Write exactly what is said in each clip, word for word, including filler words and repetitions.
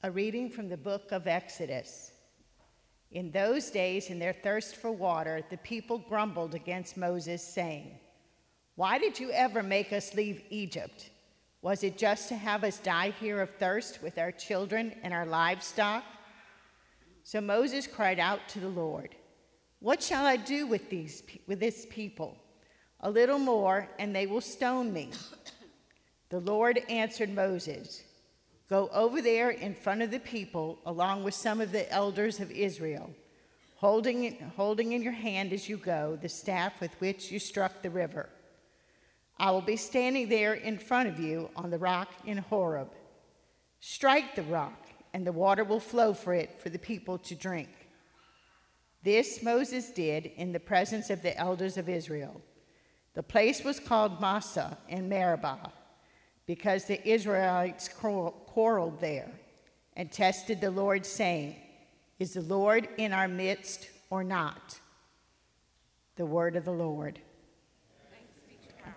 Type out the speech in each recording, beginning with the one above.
A reading from the book of Exodus. In those days, in their thirst for water, the people grumbled against Moses, saying, "Why did you ever make us leave Egypt? Was it just to have us die here of thirst with our children and our livestock?" So Moses cried out to the Lord, "What shall I do with these with this people? A little more, and they will stone me." The Lord answered Moses, "Go over there in front of the people, along with some of the elders of Israel, holding, holding in your hand as you go the staff with which you struck the river. I will be standing there in front of you on the rock in Horeb. Strike the rock, and the water will flow for it for the people to drink." This Moses did in the presence of the elders of Israel. The place was called Massah in Meribah, because the Israelites quarreled there and tested the Lord, saying, "Is the Lord in our midst or not?" The word of the Lord. Thanks be to God.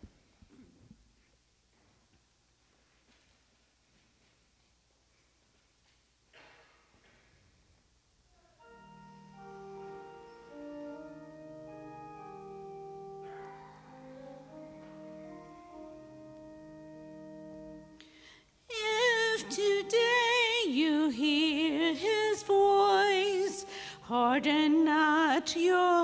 Today you hear his voice, harden not your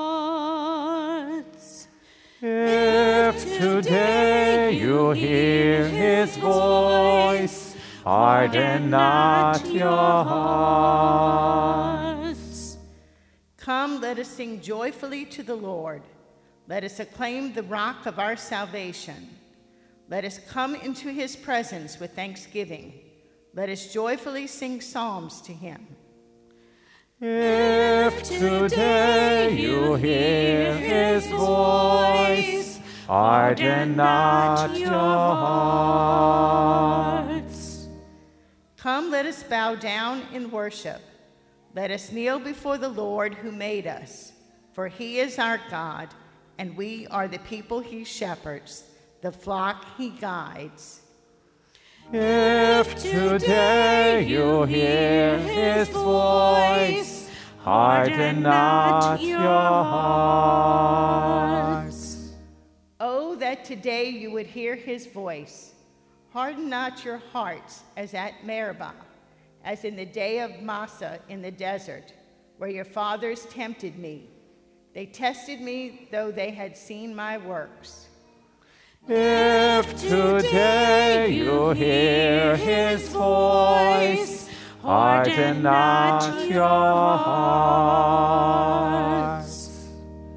hearts. If today you hear his voice, harden not your hearts. Come, let us sing joyfully to the Lord. Let us acclaim the rock of our salvation. Let us come into his presence with thanksgiving. Let us joyfully sing psalms to him. If today you hear his voice, harden not your hearts. Come, let us bow down in worship. Let us kneel before the Lord who made us. For he is our God, and we are the people he shepherds, the flock he guides. If today you hear his voice, harden not your hearts. Oh, that today you would hear his voice. Harden not your hearts as at Meribah, as in the day of Massah in the desert, where your fathers tempted me. They tested me, though they had seen my works. If today you hear his voice, harden not your hearts.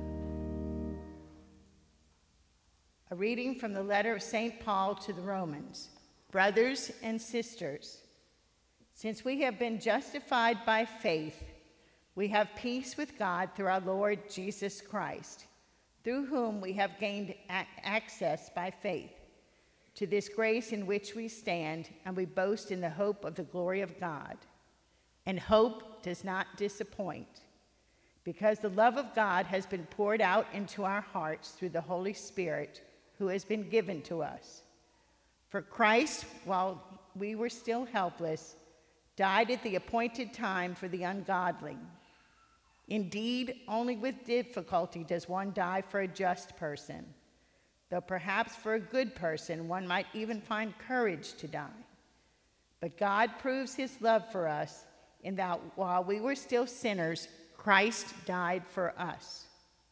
A reading from the letter of Saint Paul to the Romans. Brothers and sisters, since we have been justified by faith, we have peace with God through our Lord Jesus Christ, through whom we have gained access by faith to this grace in which we stand, and we boast in the hope of the glory of God. And hope does not disappoint, because the love of God has been poured out into our hearts through the Holy Spirit who has been given to us. For Christ, while we were still helpless, died at the appointed time for the ungodly. Indeed, only with difficulty does one die for a just person, though perhaps for a good person one might even find courage to die. But God proves his love for us in that while we were still sinners, Christ died for us.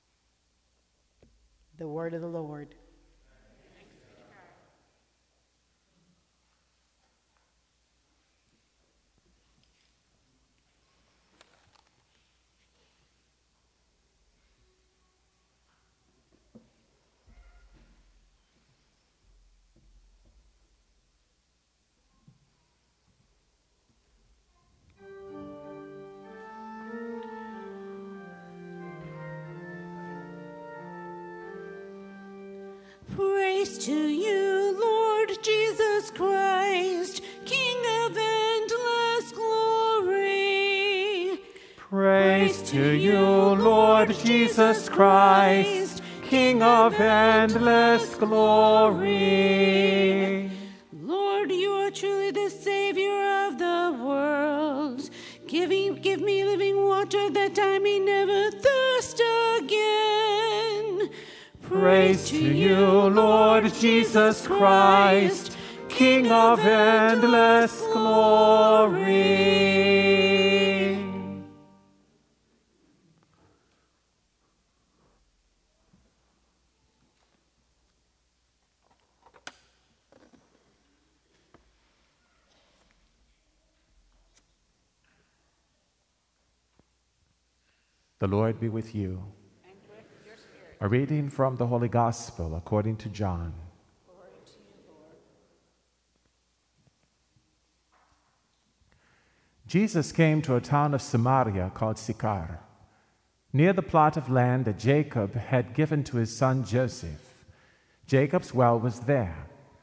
The word of the Lord. Praise to you, Lord Jesus Christ, King of endless glory. Praise to you, Lord Jesus Christ, King of endless glory. Lord, you are truly the Savior of the the world. Give me, give me living water that I may never thirst again. Praise to you, Lord Jesus Christ, King of endless glory. The Lord be with you. And with your spirit. A reading from the Holy Gospel according to John. Glory to you, Lord. Jesus came to a town of Samaria called Sychar, near the plot of land that Jacob had given to his son Joseph. Jacob's well was there.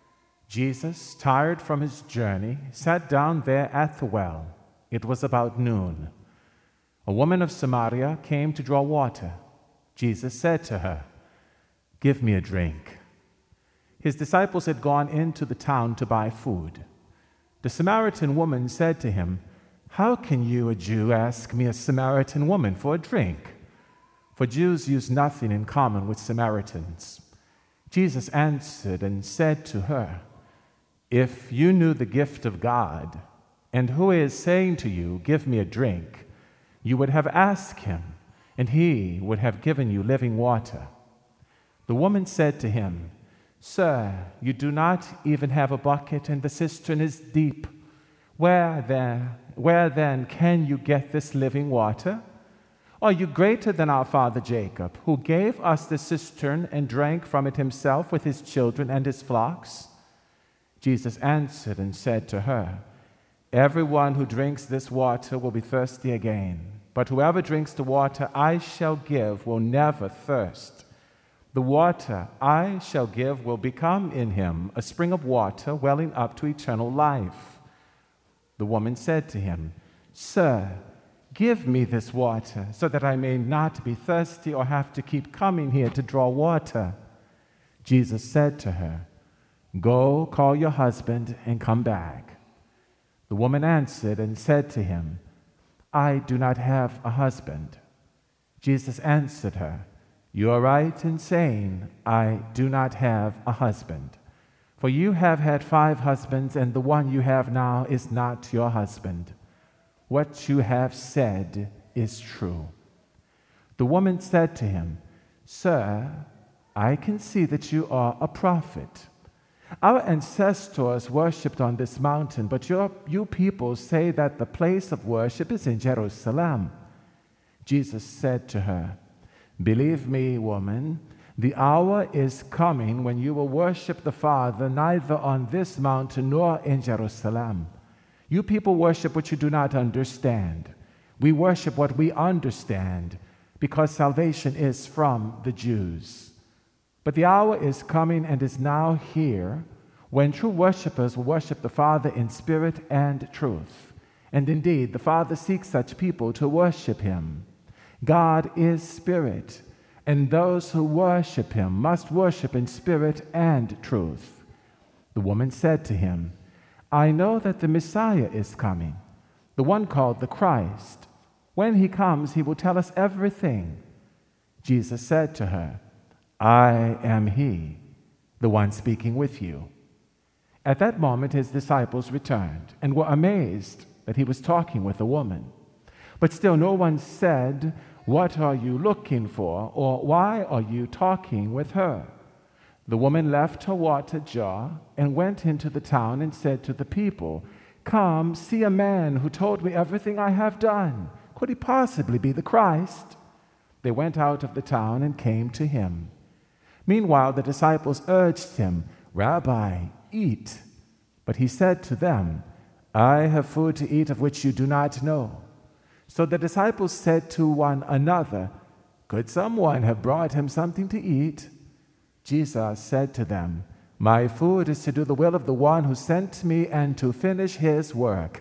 Jesus, tired from his journey, sat down there at the well. It was about noon. A woman of Samaria came to draw water. Jesus said to her, "Give me a drink." His disciples had gone into the town to buy food. The Samaritan woman said to him, "How can you, a Jew, ask me, a Samaritan woman, for a drink?" For Jews use nothing in common with Samaritans. Jesus answered and said to her, "If you knew the gift of God, and who is saying to you, 'Give me a drink,' you would have asked him, and he would have given you living water." The woman said to him, "Sir, you do not even have a bucket, and the cistern is deep. Where then, where then can you get this living water? Are you greater than our father Jacob, who gave us the cistern and drank from it himself with his children and his flocks?" Jesus answered and said to her, "Everyone who drinks this water will be thirsty again. But whoever drinks the water I shall give will never thirst. The water I shall give will become in him a spring of water welling up to eternal life." The woman said to him, "Sir, give me this water so that I may not be thirsty or have to keep coming here to draw water." Jesus said to her, "Go, call your husband and come back." The woman answered and said to him, "I do not have a husband." Jesus answered her, "You are right in saying, 'I do not have a husband.' For you have had five husbands, and the one you have now is not your husband. What you have said is true." The woman said to him, "Sir, I can see that you are a prophet. Our ancestors worshipped on this mountain, but your, you people say that the place of worship is in Jerusalem." Jesus said to her, "Believe me, woman, the hour is coming when you will worship the Father neither on this mountain nor in Jerusalem. You people worship what you do not understand. We worship what we understand, because salvation is from the Jews. But the hour is coming and is now here when true worshipers will worship the Father in spirit and truth. And indeed, the Father seeks such people to worship him. God is spirit, and those who worship him must worship in spirit and truth." The woman said to him, "I know that the Messiah is coming, the one called the Christ. When he comes, he will tell us everything." Jesus said to her, "I am he, the one speaking with you." At that moment his disciples returned and were amazed that he was talking with a woman. But still no one said, "What are you looking for?" or "Why are you talking with her?" The woman left her water jar and went into the town and said to the people, "Come, see a man who told me everything I have done. Could he possibly be the Christ?" They went out of the town and came to him. Meanwhile, the disciples urged him, "Rabbi, eat." But he said to them, "I have food to eat of which you do not know." So the disciples said to one another, "Could someone have brought him something to eat?" Jesus said to them, "My food is to do the will of the one who sent me and to finish his work.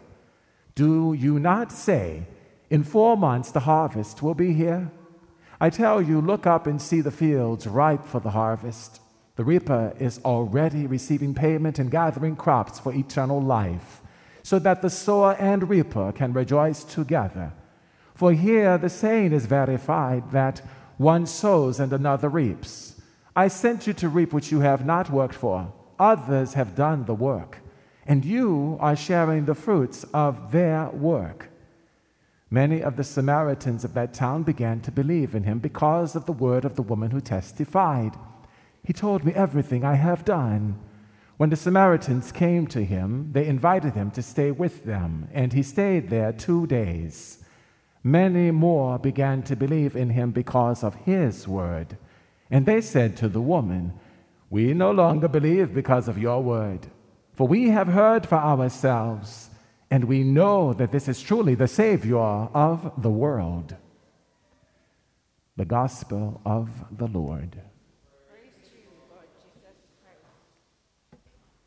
Do you not say, 'In four months the harvest will be here'? I tell you, look up and see the fields ripe for the harvest. The reaper is already receiving payment and gathering crops for eternal life, so that the sower and reaper can rejoice together. For here the saying is verified that one sows and another reaps. I sent you to reap what you have not worked for. Others have done the work, and you are sharing the fruits of their work. Many of the Samaritans of that town began to believe in him because of the word of the woman who testified, "He told me everything I have done." When the Samaritans came to him, they invited him to stay with them, and he stayed there two days. Many more began to believe in him because of his word. And they said to the woman, "We no longer believe because of your word, for we have heard for ourselves, and we know that this is truly the Savior of the world." The Gospel of the Lord. Praise to you, Lord Jesus Christ.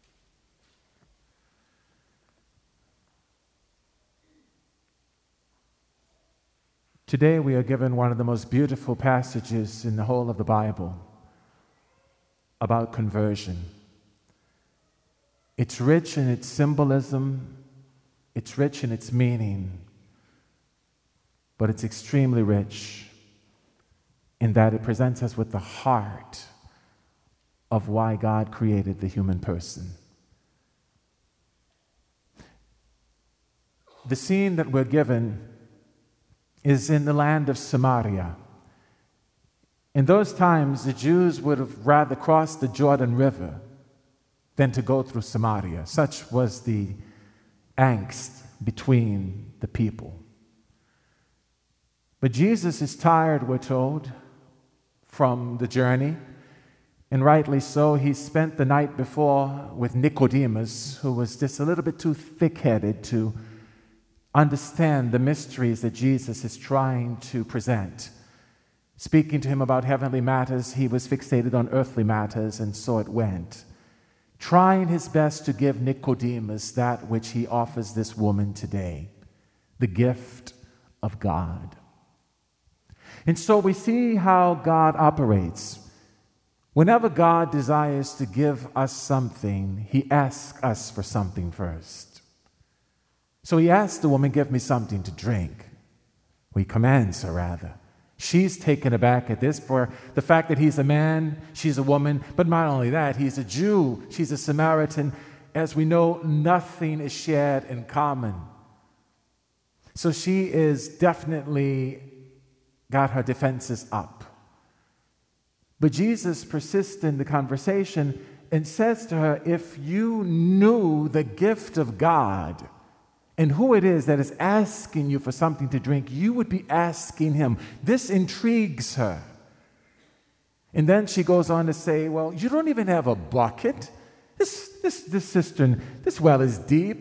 Today we are given one of the most beautiful passages in the whole of the Bible about conversion. It's rich in its symbolism, it's rich in its meaning, but it's extremely rich in that it presents us with the heart of why God created the human person. The scene that we're given is in the land of Samaria. In those times, the Jews would have rather crossed the Jordan River than to go through Samaria. Such was the angst between the people. But Jesus is tired, we're told, from the journey, and rightly so. He spent the night before with Nicodemus, who was just a little bit too thick-headed to understand the mysteries that Jesus is trying to present. Speaking to him about heavenly matters, he was fixated on earthly matters, and so it went. Trying his best to give Nicodemus that which he offers this woman today, the gift of God. And so we see how God operates. Whenever God desires to give us something, he asks us for something first. So he asked the woman, "Give me something to drink." Well, he commands her, rather. She's taken aback at this for the fact that he's a man, she's a woman, but not only that, he's a Jew, she's a Samaritan. As we know, nothing is shared in common. So she is definitely got her defenses up. But Jesus persists in the conversation and says to her, "If you knew the gift of God and who it is that is asking you for something to drink, you would be asking him." This intrigues her. And then she goes on to say, "Well, you don't even have a bucket. This, this, this cistern, this well is deep.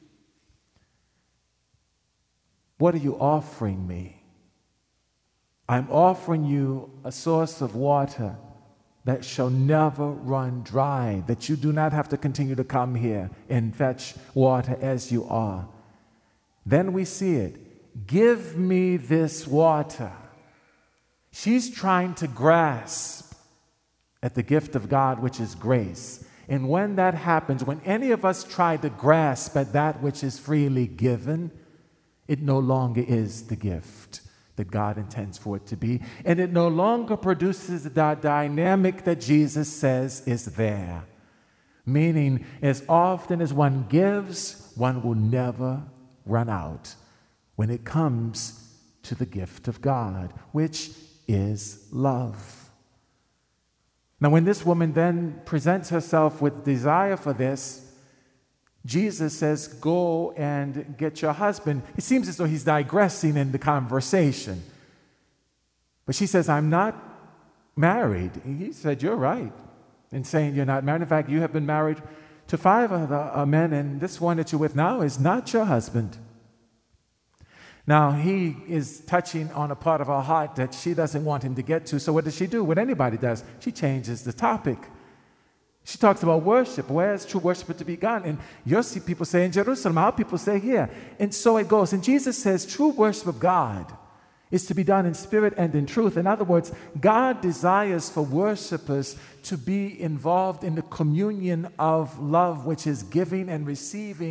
What are you offering me?" "I'm offering you a source of water that shall never run dry, that you do not have to continue to come here and fetch water as you are." Then we see it. "Give me this water." She's trying to grasp at the gift of God, which is grace. And when that happens, when any of us try to grasp at that which is freely given, it no longer is the gift that God intends for it to be. And it no longer produces the dynamic that Jesus says is there. Meaning, as often as one gives, one will never run out when it comes to the gift of God, which is love. Now, when this woman then presents herself with desire for this, Jesus says, "Go and get your husband." It seems as though he's digressing in the conversation. But she says, "I'm not married." And he said, "You're right in saying you're not married. In fact, you have been married to five other uh, men, and this one that you're with now is not your husband." Now, he is touching on a part of her heart that she doesn't want him to get to. So what does she do? What anybody does, she changes the topic. She talks about worship. Where is true worship to be done? And you'll see people say in Jerusalem, our people say here. And so it goes. And Jesus says true worship of God is to be done in spirit and in truth. In other words, God desires for worshipers to be involved in the communion of love, which is giving and receiving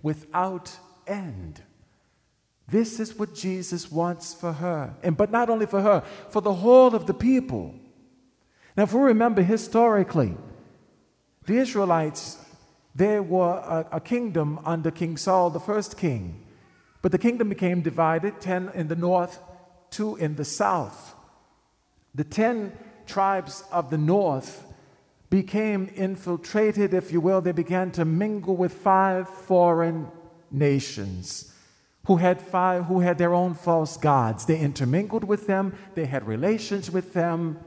without end. This is what Jesus wants for her, and but not only for her, for the whole of the people. Now, if we remember historically, the Israelites, they were a, a kingdom under King Saul, the first king. But the kingdom became divided, ten in the north, two in the south. The ten tribes of the north became infiltrated, if you will. They began to mingle with five foreign nations who had five, who had their own false gods. They intermingled with them. They had relations with them.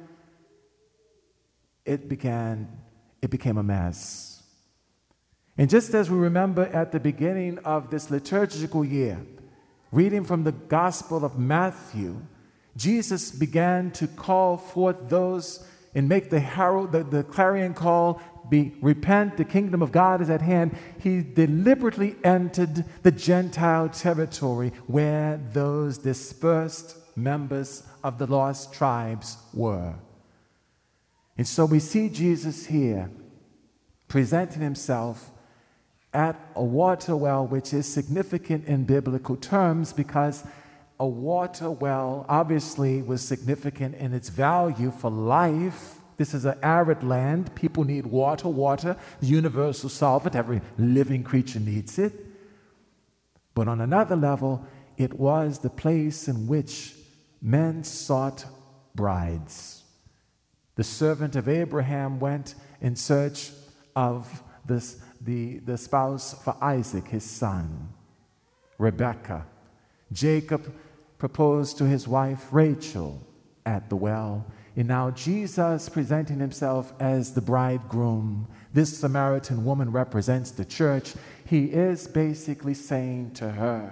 It began, it became a mess. And just as we remember at the beginning of this liturgical year, reading from the Gospel of Matthew, Jesus began to call forth those and make the herald, the, the clarion call, be repent, the kingdom of God is at hand. He deliberately entered the Gentile territory where those dispersed members of the lost tribes were. And so we see Jesus here presenting himself at a water well, which is significant in biblical terms because a water well obviously was significant in its value for life. This is an arid land. People need water. Water, the universal solvent. Every living creature needs it. But on another level, it was the place in which men sought brides. The servant of Abraham went in search of this, the, the spouse for Isaac, his son, Rebekah. Jacob proposed to his wife Rachel at the well. And now Jesus presenting himself as the bridegroom. This Samaritan woman represents the church. He is basically saying to her,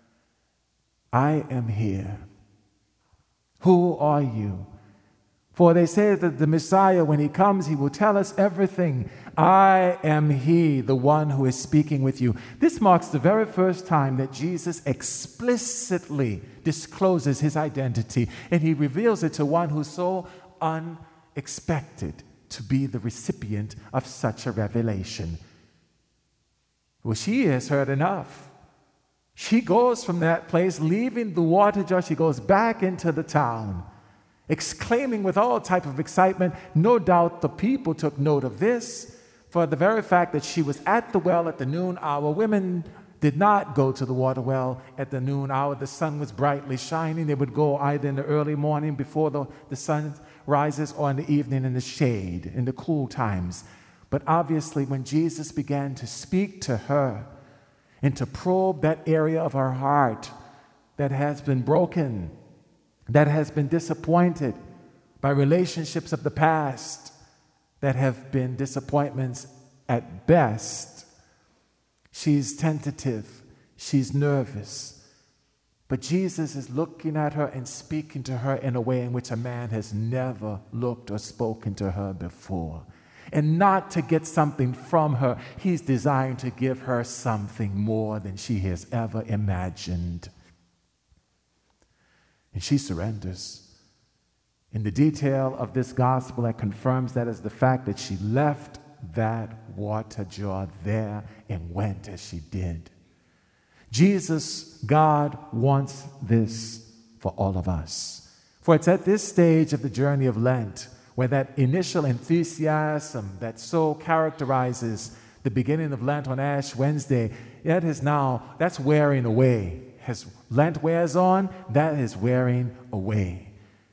I am here. Who are you? For they say that the Messiah, when he comes, he will tell us everything. I am he, the one who is speaking with you. This marks the very first time that Jesus explicitly discloses his identity, and he reveals it to one who's so unexpected to be the recipient of such a revelation. Well, she has heard enough. She goes from that place, leaving the water jar. She goes back into the town, exclaiming with all type of excitement. No doubt the people took note of this, for the very fact that she was at the well at the noon hour. Women did not go to the water well at the noon hour. The sun was brightly shining. They would go either in the early morning before the, the sun rises or in the evening in the shade, in the cool times. But obviously when Jesus began to speak to her and to probe that area of her heart that has been broken, that has been disappointed by relationships of the past, that have been disappointments at best, she's tentative, she's nervous. But Jesus is looking at her and speaking to her in a way in which a man has never looked or spoken to her before. And not to get something from her, he's desiring to give her something more than she has ever imagined. And she surrenders. In the detail of this gospel that confirms that is the fact that she left that water jar there and went as she did. Jesus, God, wants this for all of us. For it's at this stage of the journey of Lent where that initial enthusiasm that so characterizes the beginning of Lent on Ash Wednesday, that is now, that's wearing away. As Lent wears on, that is wearing away.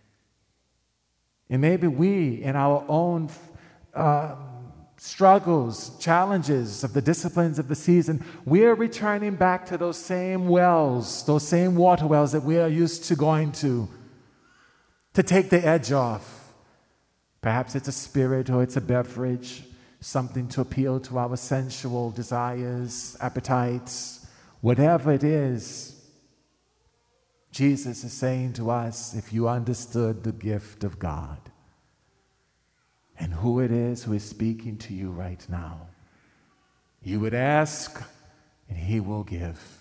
And maybe we, in our own uh, struggles, challenges of the disciplines of the season, we're returning back to those same wells, those same water wells that we are used to going to, to take the edge off. Perhaps it's a spirit or it's a beverage, something to appeal to our sensual desires, appetites, whatever it is. Jesus is saying to us, if you understood the gift of God and who it is who is speaking to you right now, you would ask and he will give.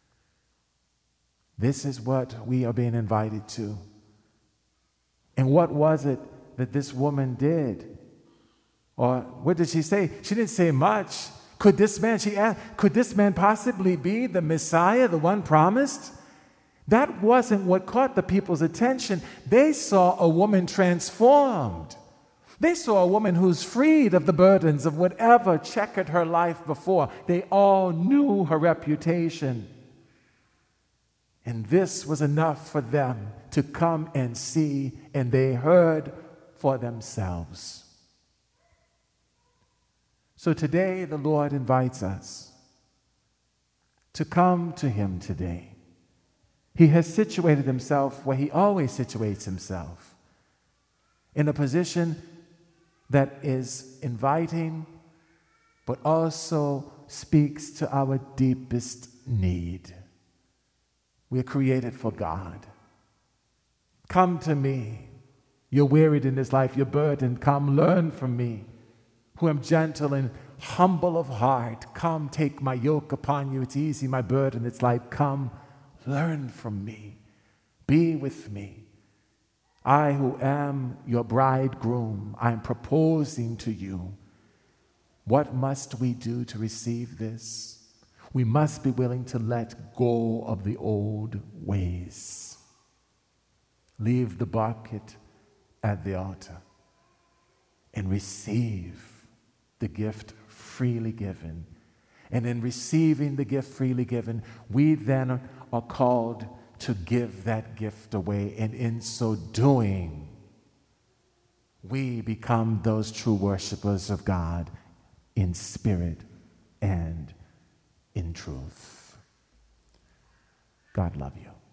This is what we are being invited to. And what was it that this woman did? Or what did she say? She didn't say much, Could this man, she asked, could this man possibly be the Messiah, the one promised? That wasn't what caught the people's attention. They saw a woman transformed. They saw a woman who's freed of the burdens of whatever checkered her life before. They all knew her reputation. And this was enough for them to come and see, and they heard for themselves. So today, the Lord invites us to come to him today. He has situated himself where he always situates himself, in a position that is inviting, but also speaks to our deepest need. We are created for God. Come to me. You're wearied in this life, you're burdened. Come learn from me, who am gentle and humble of heart. Come, take my yoke upon you. It's easy, my burden, it's light. Come, learn from me. Be with me. I who am your bridegroom, I am proposing to you. What must we do to receive this? We must be willing to let go of the old ways. Leave the bucket at the altar and receive the gift freely given. And in receiving the gift freely given, we then are called to give that gift away. And in so doing, we become those true worshipers of God in spirit and in truth. God love you.